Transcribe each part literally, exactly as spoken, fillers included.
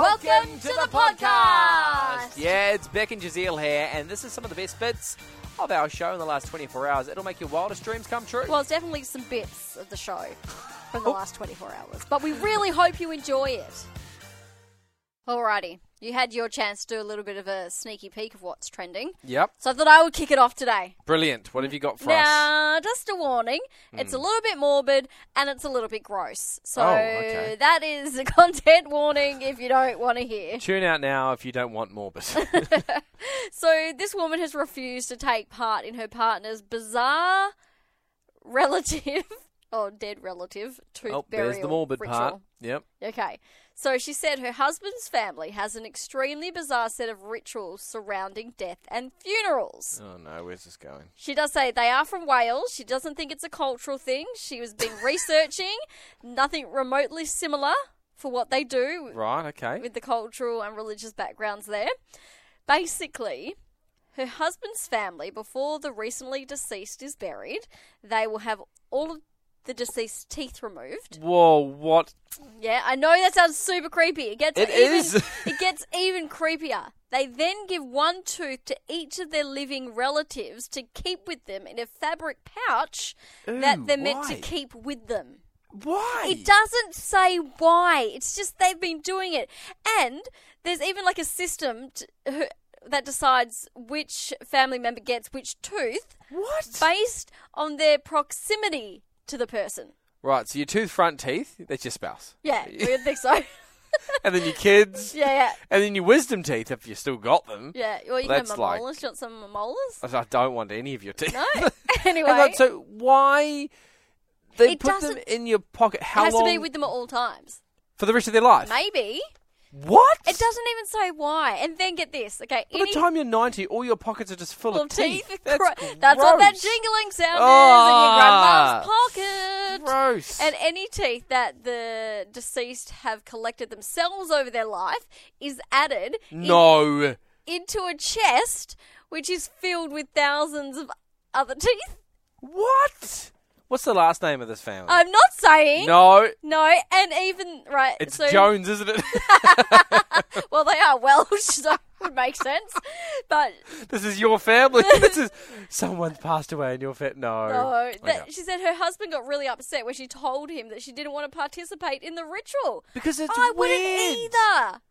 Welcome to the podcast! Yeah, it's Beck and Jazeel here, and this is some of the best bits of our show in the last twenty-four hours. It'll make your wildest dreams come true. Well, it's definitely some bits of the show from the last twenty-four hours, but we really hope you enjoy it. Alrighty, you had your chance to do a little bit of a sneaky peek of what's trending. Yep. So I thought I would kick it off today. Brilliant. What have you got for now, us? just a warning. It's mm. a little bit morbid and it's a little bit gross. So oh, okay. that is a content warning if you don't want to hear. Tune out now if you don't want morbid. So this woman has refused to take part in her partner's bizarre relative, or dead relative, tooth oh, burial there's the morbid ritual. part. Yep. Okay. So she said her husband's family has an extremely bizarre set of rituals surrounding death and funerals. Oh no, where's this going? She does say they are from Wales. She doesn't think it's a cultural thing. She has been researching. Nothing remotely similar for what they do. Right, okay. With the cultural and religious backgrounds there. Basically, her husband's family, before the recently deceased is buried, they will have all of the deceased's teeth removed. Whoa, what? Yeah, I know that sounds super creepy. It gets it even, is. It gets even creepier. They then give one tooth to each of their living relatives to keep with them in a fabric pouch Ooh, that they're meant why? to keep with them. Why? It doesn't say why. It's just they've been doing it. And there's even like a system to, that decides which family member gets which tooth. What? Based on their proximity to the person. Right, so your tooth front teeth, that's your spouse. Yeah, we would think so. And then your kids. Yeah, yeah. And then your wisdom teeth, if you still got them. Yeah, well, you That's can have my like- molars. Do you want some of my molars? I don't want any of your teeth. No. Anyway. Hang on, so why they It put them doesn't- in your pocket? How It has long? to be with them at all times. For the rest of their life? Maybe. What? It doesn't even say why. And then get this, okay? By the time you're ninety, all your pockets are just full full of teeth. teeth. That's, Gro- gross. That's what that jingling sound Ah, is in your grandma's pocket. Gross. And any teeth that the deceased have collected themselves over their life is added in- no. into a chest, which is filled with thousands of other teeth. What? What's the last name of this family? I'm not saying. no. No, and even, right. It's so, Jones, isn't it? Well, they are Welsh, so it would make sense. But This is your family. This is someone's passed away in your family. No. no, that, Okay. she said her husband got really upset when she told him that she didn't want to participate in the ritual. Because it's I weird. wouldn't either.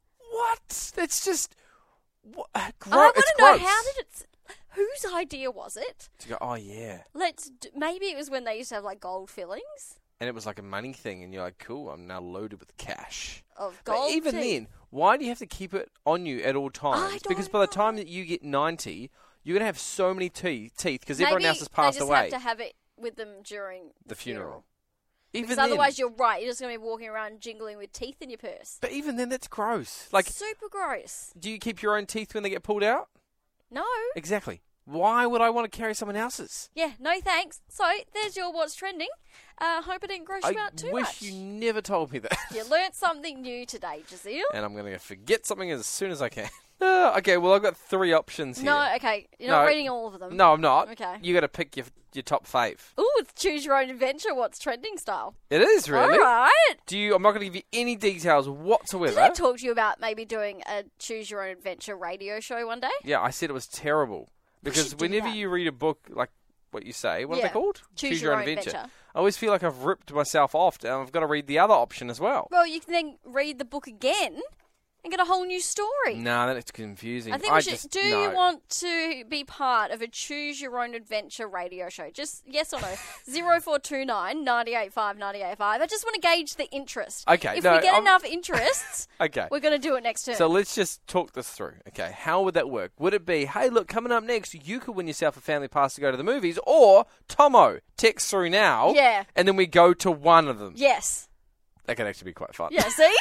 What? It's just. What? Gro- I want it's to know, gross. how did it... Whose idea was it? To go, oh yeah. Let's d- maybe it was when they used to have like gold fillings And it was like a money thing, and you're like, cool, I'm now loaded with cash. of But gold. even teeth. then, why do you have to keep it on you at all times? don't Because by the know. time that you get ninety, you're going to have so many teeth because everyone maybe else has passed they just away. have to have it with them during the, the funeral. Because Even then, otherwise, you're right. You're just going to be walking around jingling with teeth in your purse. but even then, that's gross. Like, Super gross. do you keep your own teeth when they get pulled out? No. Exactly. Why would I want to carry someone else's? Yeah, no thanks. So, there's your what's trending. Uh, hope I didn't gross you I out too wish much. you never told me that. You learnt something new today, Jazeel. And I'm going to forget something as soon as I can. Uh, okay, well, I've got three options here. No, okay. You're not No. reading all of them. No, I'm not. Okay. You got to pick your your top fave. Ooh, it's choose your own adventure. What's trending style? It is, really. All right. Do you? I'm not going to give you any details whatsoever. Did I talk to you about maybe doing a choose your own adventure radio show one day? Yeah, I said it was terrible. Because should do whenever that. you read a book, like what you say, what are Yeah. they called? Choose Your Own Adventure. I always feel like I've ripped myself off and I've got to read the other option as well. Well, you can then read the book again and get a whole new story. Nah, that's confusing. I think we should. just, Do no. you want to be part of a choose your own adventure radio show? Just yes or no. Zero four two nine ninety eight five ninety eight five. I just want to gauge the interest. Okay, If no, we get I'm- enough interests, Okay. we're going to do it next term. So let's just talk this through. Okay, how would that work? Would it be, hey, look, coming up next, you could win yourself a family pass to go to the movies, or Tomo, text through now, Yeah. and then we go to one of them. Yes. That could actually be quite fun. Yeah. See.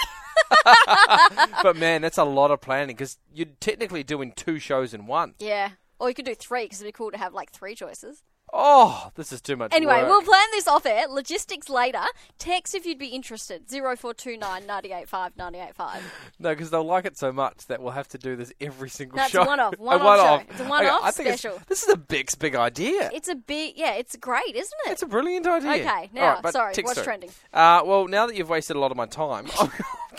But man, that's a lot of planning because you're technically doing two shows in one. Yeah. Or you could do three because it'd be cool to have like three choices. Oh, this is too much Anyway, work. we'll plan this off air. Logistics later. Text if you'd be interested. Zero four two nine ninety eight five ninety eight five. No, because they'll like it so much that we'll have to do this every single That's show. a one-off. A One-off one-off. show. It's a one-off Okay, I think it's- special. This is a big, big idea. It's a bit, yeah, it's great, isn't it? It's a brilliant idea. Okay, now, All right, but sorry, text what's through. trending? Uh, well, now that you've wasted a lot of my time, I'm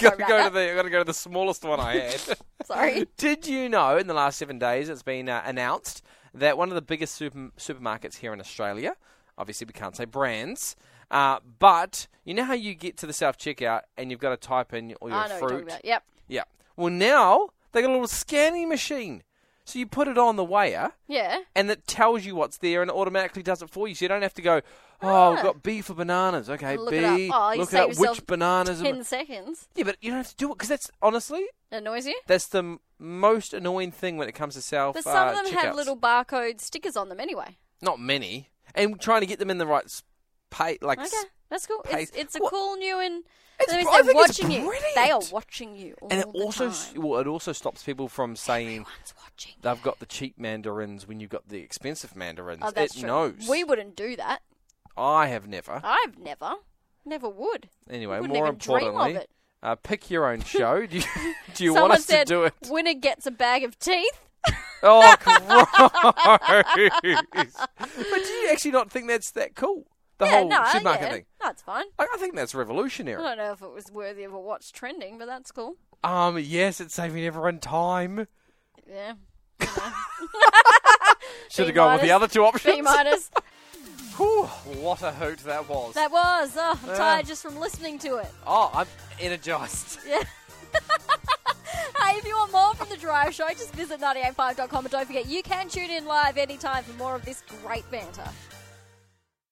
got to about go to that. the. I got to go to the smallest one I had. Sorry. Did you know in the last seven days it's been uh, announced that one of the biggest super, supermarkets here in Australia, obviously we can't say brands, uh, but you know how you get to the self checkout and you've got to type in all your I know what you're fruit. talking about. Yep. Yeah. Well, now they got a little scanning machine, so you put it on the weigher. Yeah. And it tells you what's there and it automatically does it for you. So you don't have to go, oh, we've Ah. got B for bananas. Okay, Look B. it up. Oh, you look save it up. yourself Which bananas. am I-" Ten seconds. Yeah, but you don't have to do it because that's, honestly, It annoys you? that's the m- most annoying thing when it comes to self But some uh, of them checkouts. have little barcode stickers on them anyway. Not many. And trying to get them in the right s- pay, like... Okay, s- that's cool. Pace. It's, it's a What? cool new and It's that means br- I they're think it's watching you. brilliant. They are watching you all And it the also, time. s- well, it also stops people from saying Everyone's watching. they've got the cheap mandarins when you've got the expensive mandarins. Oh, that's it true. knows. We wouldn't do that. I have never. I've never. Never would. Anyway, Wouldn't more even dream of importantly, it. uh, pick your own show. Do you, do you Someone want us said, to do it? winner gets a bag of teeth. Oh, gross! But do you actually not think that's that cool? The yeah, whole no, supermarket yeah. thing. That's fine. I, I think that's revolutionary. I don't know if it was worthy of a watch trending, but that's cool. Um, yes, it's saving everyone time. Yeah. You know. Should B have gone with the minus. other two options. B minus. Whew, what a hoot that was. That was. Oh, I'm Yeah. tired just from listening to it. Oh, I'm energized. Yeah. Hey, if you want more from The Drive Show, just visit ninety eight five dot com and don't forget you can tune in live anytime for more of this great banter.